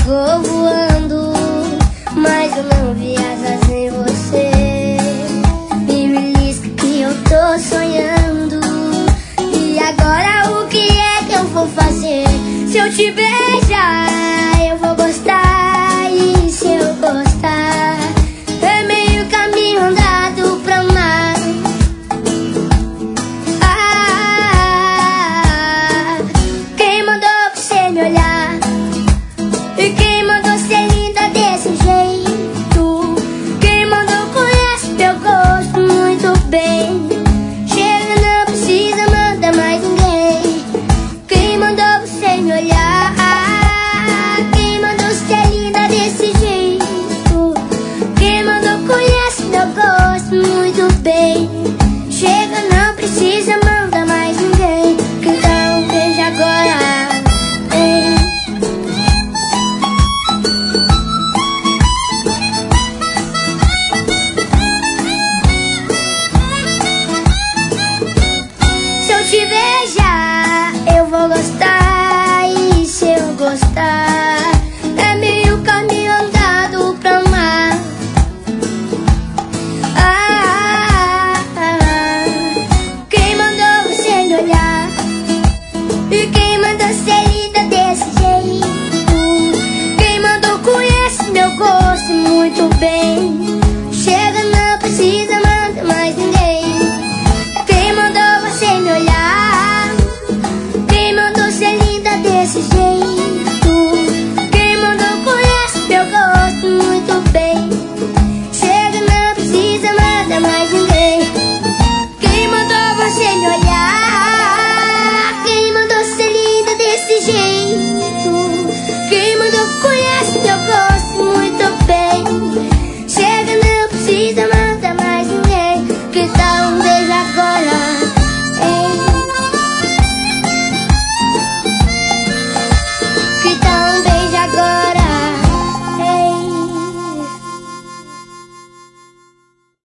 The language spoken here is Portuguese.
vou voando, mas eu não vi asas sem você. Me belisca que eu tô sonhando. E agora o que é que eu vou fazer? Se eu te beijar, eu vou gostar. E se eu gostar, é meio caminho andado pra amar. Quem mandou você me olhar? E quem mandou ser linda desse jeito? Quem mandou conhece meu gosto muito bem. Chega, não precisa mandar mais ninguém. Quem mandou você me olhar? Quem mandou ser linda desse jeito? Quem mandou conhece meu gosto muito bem.